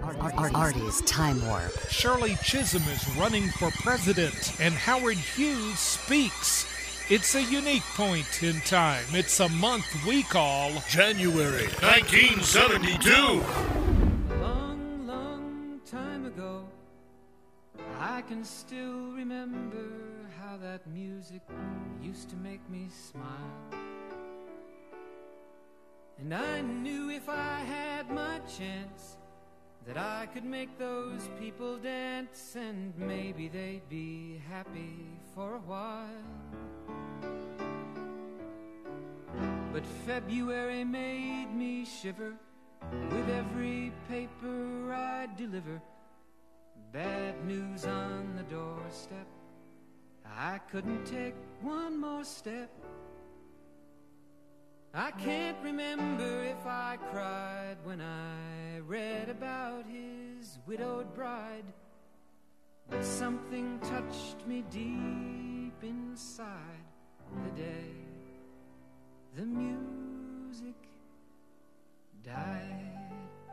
Artie's Time Warp. Shirley Chisholm is running for president, and Howard Hughes speaks. It's a unique point in time. It's a month we call January 1972. Long, long time ago, I can still remember how that music used to make me smile. And I knew if I had my chance that I could make those people dance, and maybe they'd be happy for a while. But February made me shiver with every paper I deliver. Bad news on the doorstep, I couldn't take one more step. I can't remember if I cried when I read about his widowed bride, but something touched me deep inside the day the music died.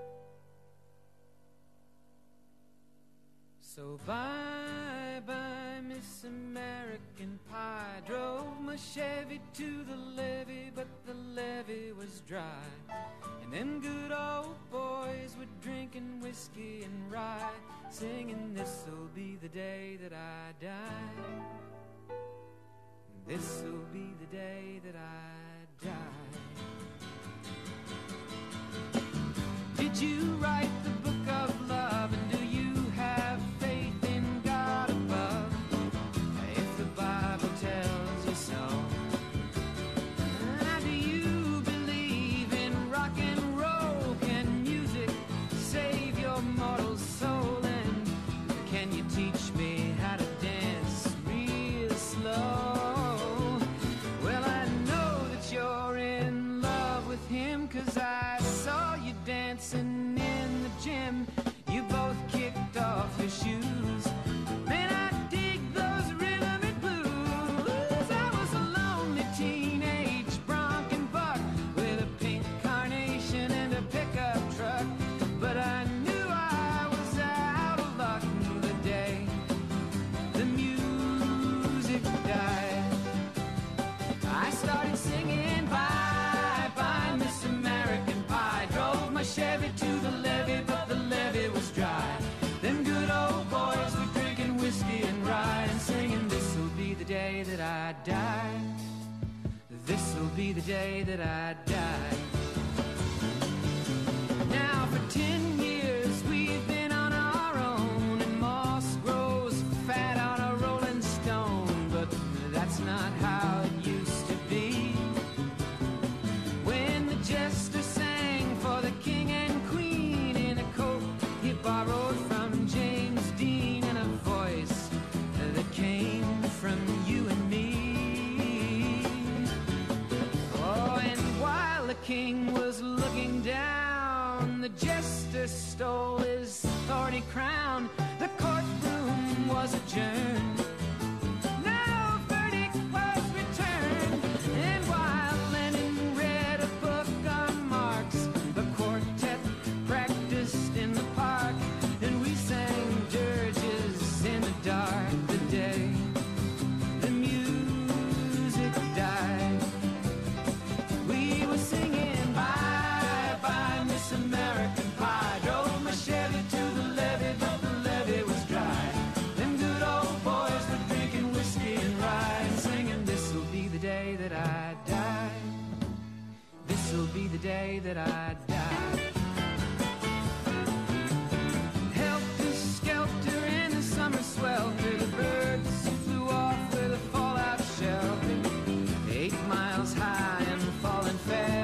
So bye-bye, Miss American Pie. Drove my Chevy to the levee, but the levee was dry. And them good old boys were drinking whiskey and rye, singing, this'll be the day that I die. This'll be the day that I die. Did you write the book of love, and do you have faith in God above? If the Bible tells you so. Do you believe in rock and roll? Can music save your mortal soul? And can you teach me how to dance real slow? Well, I know that you're in love with him, 'cause I saw you dancing in the gym. You both kicked off your shoes. Man, I dig those rhythm and blues. I was a lonely teenage bronc and buck with a pink carnation and a pickup truck, but I knew I was out of luck the day the music died. I started singing bye bye Miss American Pie. Drove my Chevy to the levee, but the levee was dry. Them good old boys were drinking whiskey and rye and singing, this'll be the day that I die. This'll be the day that I die. Now for 10 years we've been on our own, and moss grows fat on a rolling stone, but that's not how it used to be. When the jester sang for the king and queen in a coat he borrowed from James Dean, and a voice that came from you and me. Oh, and while the king was looking down, the jester stole his thorny crown. The courtroom was adjourned. No verdict was returned. And while Lenin read a book on Marx, the quartet practiced in the park, and we sang dirges in the dark the day the music died. We were singing bye-bye Miss American Pie. Drove my Chevy to the levee, but the levee was dry. Them good old boys were drinking whiskey and rye and singing, this'll be the day that I die. This'll be the day that I die. Helter skelter in the summer swelter, the birds flew off with a fallout shelter. 8 miles high and falling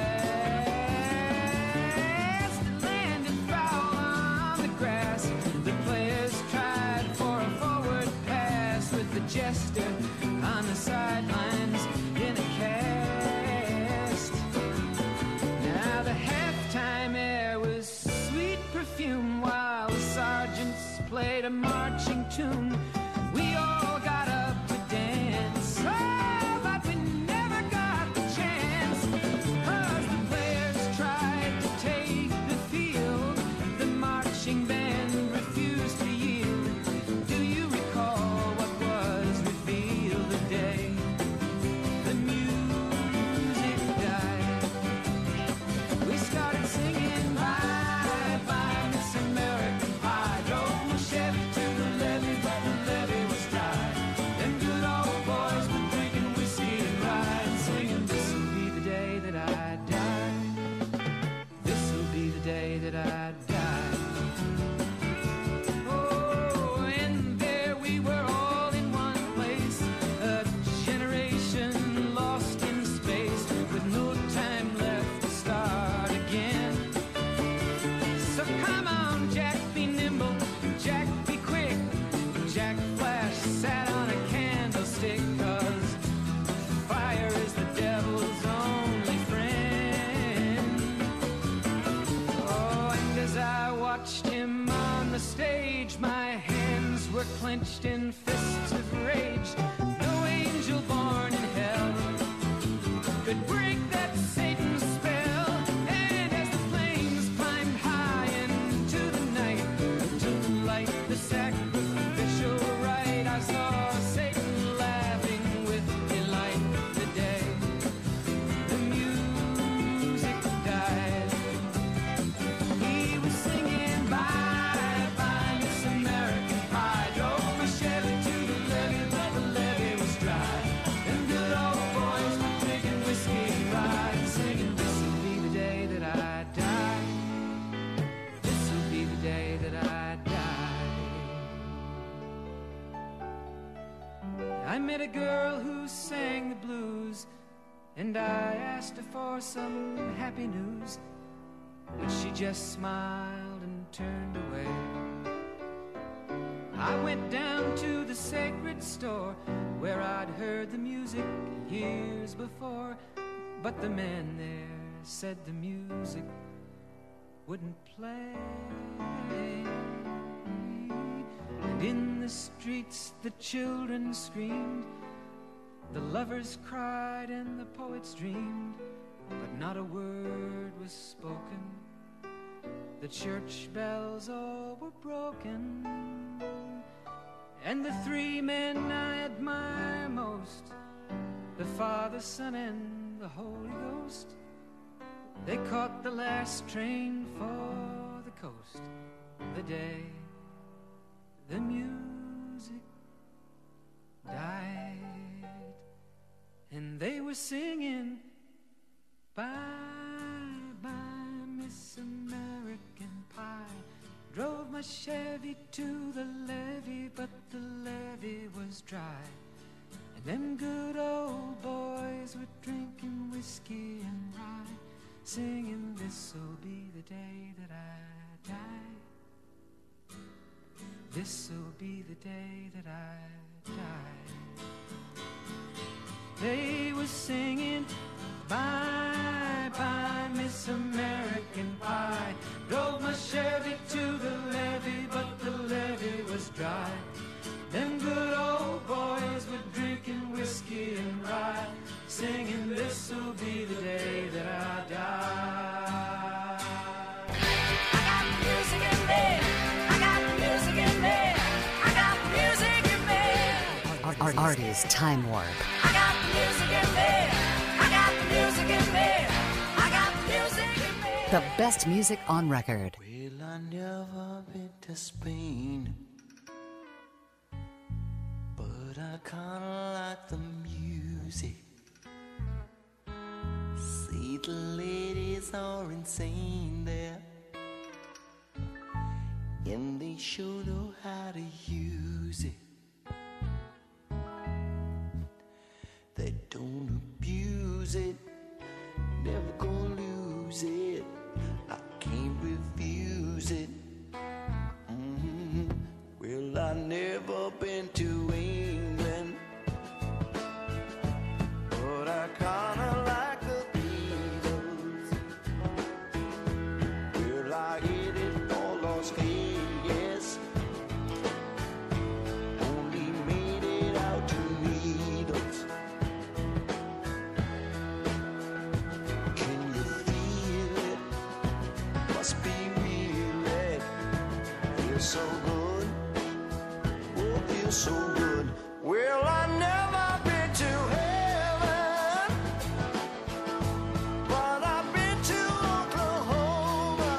fast, it landed foul on the grass. The players tried for a forward pass with the jester on the sidelines in a cast. Now the halftime air was sweet perfume while the sergeants played a marching tune. We all got up to dance, oh, but we never got the chance, 'cause the players tried to take the field. The marching band watched him on the stage, my hands were clenched in fists of rage. No angel born in hell could break that Satan's spell. And as the flames climbed high into the night to light the sacrificial rite, I saw Satan laughing with delight. The day the music died, he was singing bye bye Miss American Pie. Drove my Chevy to the levee, but the levee was dry. Them good old boys were drinking whiskey and rye, singing, this'll be the day that I die. This'll be the day that I die. I met a girl who sang the blues, and I asked her for some happy news, but she just smiled and turned away. I went down to the sacred store where I'd heard the music years before, but the man there said the music wouldn't play. And in the streets the children screamed, the lovers cried and the poets dreamed, but not a word was spoken. The church bells all were broken. And the three men I admire most, the Father, Son, and the Holy Ghost, they caught the last train for the coast the day the music died. And they were singing bye bye Miss American Pie. Drove my Chevy to the levee, but the levee was dry. And them good old boys were drinking whiskey and rye, singing, this'll be the day that I die. This'll be the day that I die. They were singing bye bye Miss American Pie. Drove my Chevy to the levee, but the levee was dry. Them good old boys were drinking whiskey and rye, singing, this'll be the day that I die. I got music in me, I got music in me, I got music in me. Artie's Time Warp. I got music in me, I got music in me, I got music in me. The best music on record. Well, I never been to Spain, but I kinda like the music. See, the ladies are insane there, and they sure know how to use it. They don't abuse it, never gonna lose it. I can't refuse it. Well, I never been to England, but I kinda like the Beatles. Well, I hit it for Las Vegas, only made it out to meet us. Can you feel it? Must be real, it feels so good. Oh, feels so good. Well, I never been to heaven, but I've been to Oklahoma.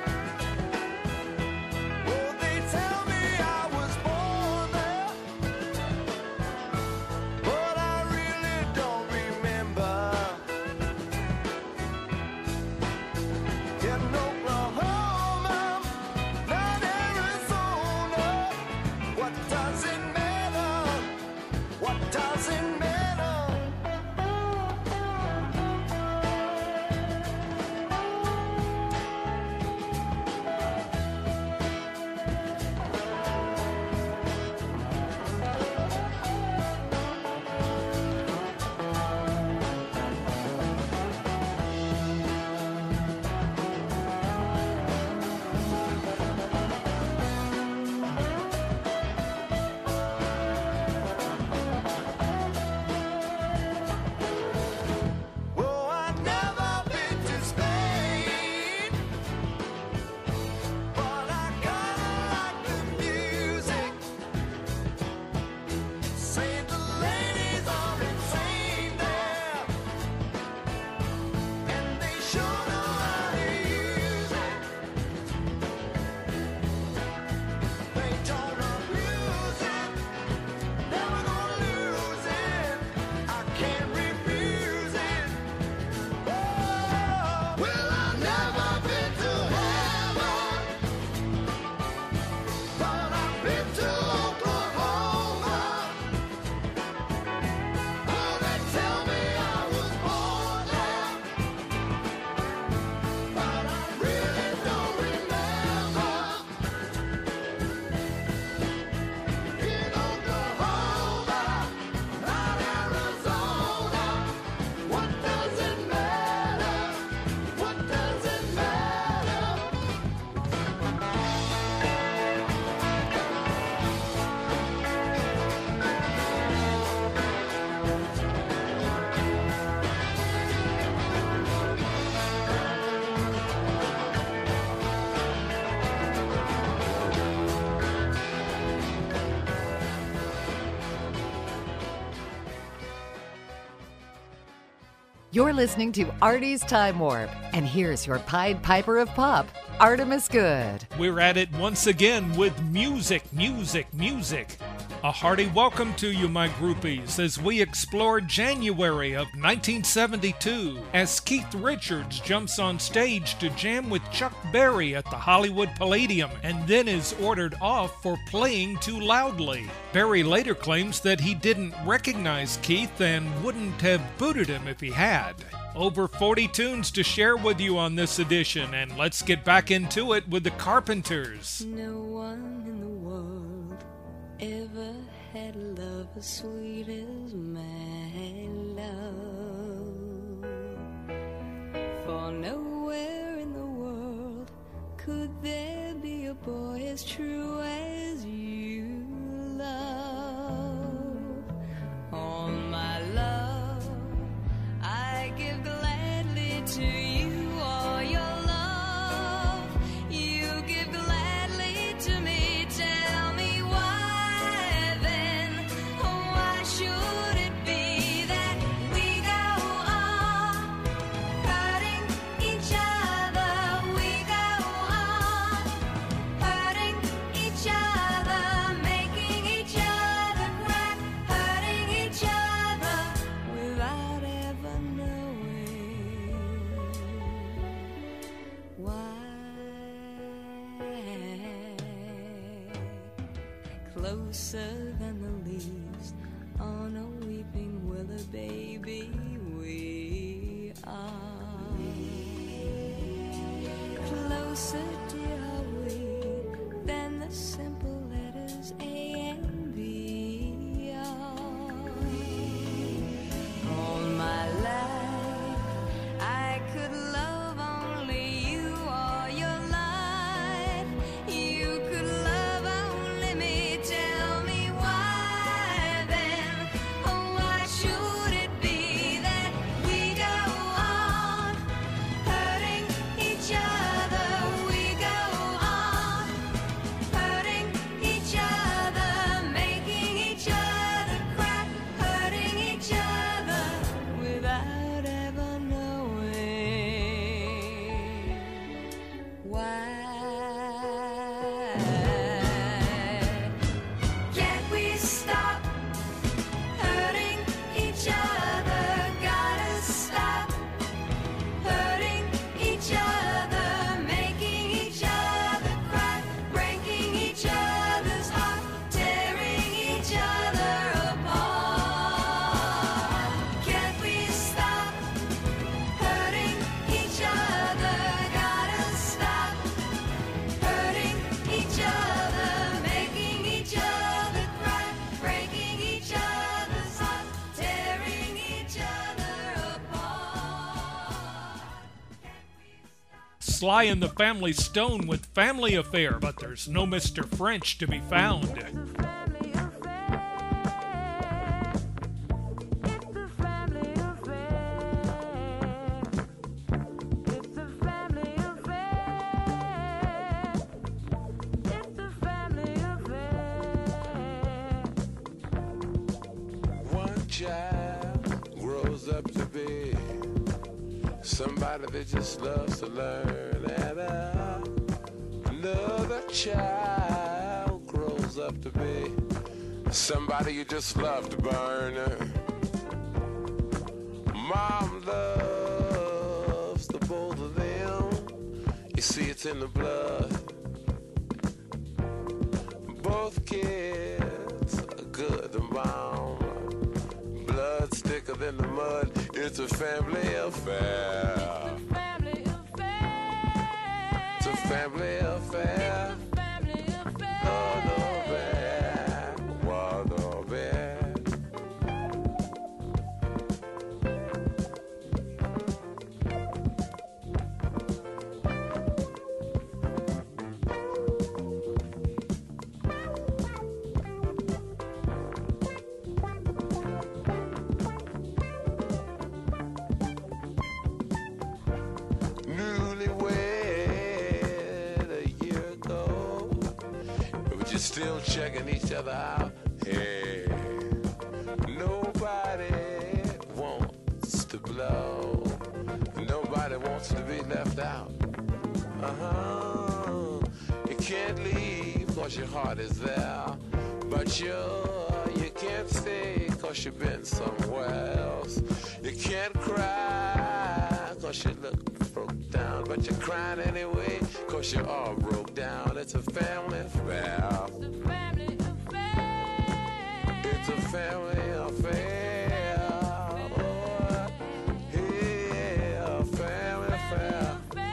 Well, they tell me I was born there, but I really don't remember. In Oklahoma, not Arizona. What does it matter? You're listening to Artie's Time Warp, and here's your Pied Piper of Pop, Artemis Good. We're at it once again with music, music, music. A hearty welcome to you, my groupies, as we explore January of 1972, as Keith Richards jumps on stage to jam with Chuck Berry at the Hollywood Palladium, and then is ordered off for playing too loudly. Berry later claims that he didn't recognize Keith and wouldn't have booted him if he had. Over 40 tunes to share with you on this edition, and let's get back into it with the Carpenters. No one in the world ever had love as sweet as my love. For nowhere in the world could there be a boy as true as you love. All my love I give gladly to you, all your love you give gladly to me. Tell me why then, why should it be that we go on hurting each other? We go on hurting each other, making each other cry, hurting each other without ever knowing why. Closer than the leaves on a weeping willow, baby, we are. Closer, dear, are we than the simple letters A and B are. All my life I could love only you, all your life you could love only me. Tell me why then, why should it be that we go on hurting each other? We go on hurting each other, making each other cry, hurting each other without ever knowing why. Can't we stop hurting each other? Gotta stop hurting each other, making each other cry, breaking each other's heart, tearing each other apart. Can't we stop hurting each other? Gotta stop hurting each other, making each other cry, breaking each other's heart, tearing each other apart. Sly and the Family Stone with Family Affair, but there's no Mr. French to be found. Family affair. It's a family affair. It's a family affair. It's a family affair. One child grows up to be somebody that just loves to learn, and another child grows up to be somebody you just love to burn. Mom loves the both of them. You see, it's in the blood. Both kids are good and bound. Blood's thicker than the mud. It's a family affair. Family affair. It's a family affair. Family affair. Oh, no, bad. Well, no, bad. Still checking each other out. Hey, nobody wants to blow. wants to be left out. You can't leave cause your heart is there, but you can't stay cause you've been somewhere else. You can't cry cause you look broke down, but you're crying anyway cause you're all broke down. It's a family affair. It's a family affair. Oh, yeah, family affair.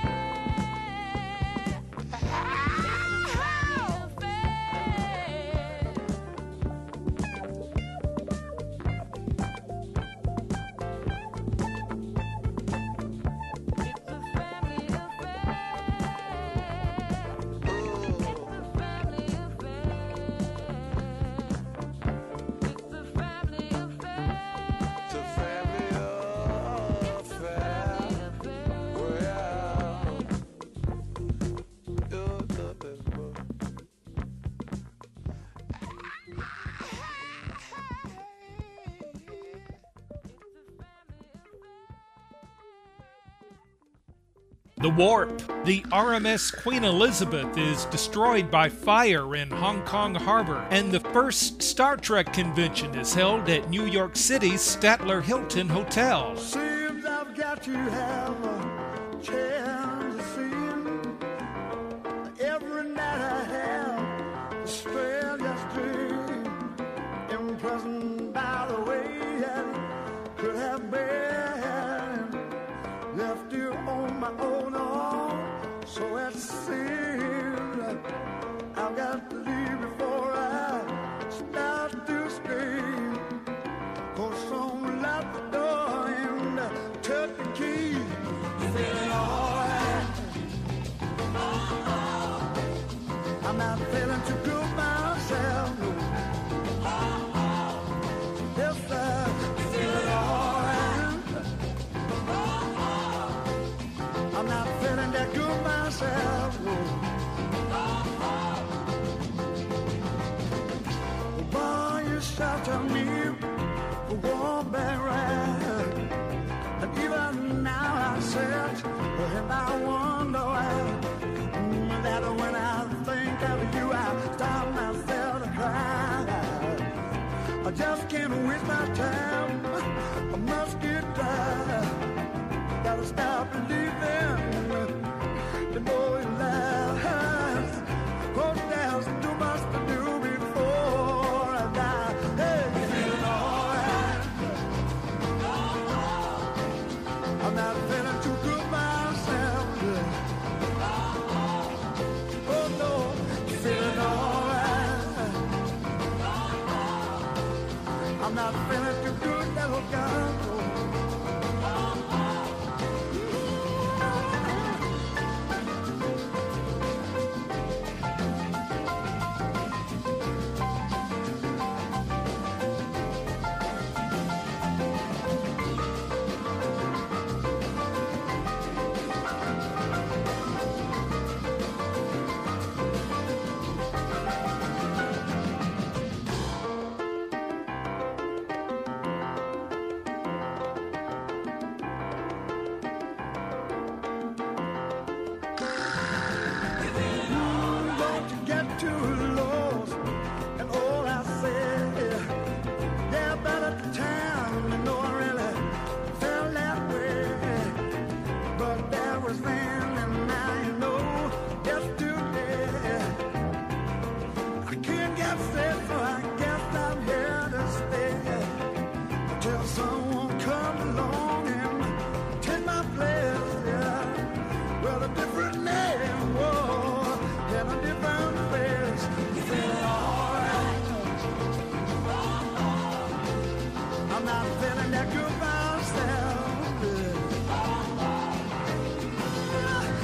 The Warp. The RMS Queen Elizabeth is destroyed by fire in Hong Kong Harbor, and the first Star Trek convention is held at New York City's Statler Hilton Hotel. Seems I've got to have a chance to see him. Every night I have the strangest dream. Imprisoned by the way I could have been. Left you on my own. So it seems I've got to leave before I start to scream. 'Cause someone locked the door and took the key. Feeling alright. I'm not feeling too good myself. No. Yes, I'm feeling alright. I'm not feeling that good myself. No. Boy, you shelter me for one bad ride. And even now I search and I wonder why. That when I think of you, I stop myself to cry. I just can't waste my time. I must get tired. Gotta stop believing. The more you laugh, cause there's too much to do before I die. Hey, feeling alright. I'm not feeling too good myself. Oh no, feeling alright. I'm not feeling too good, little girl.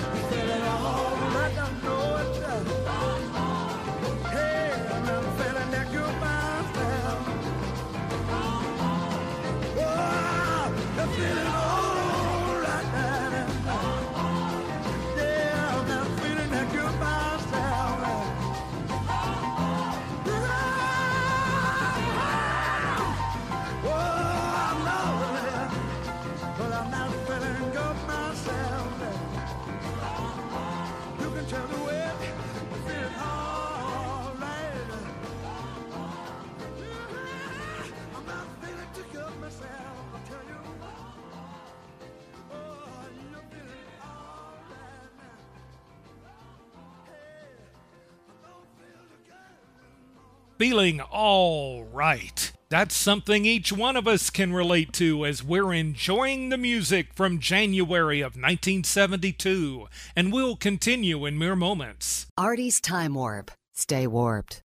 Feeling feeling all right. That's something each one of us can relate to as we're enjoying the music from January of 1972, and we'll continue in mere moments. Artie's Time Warp. Stay warped.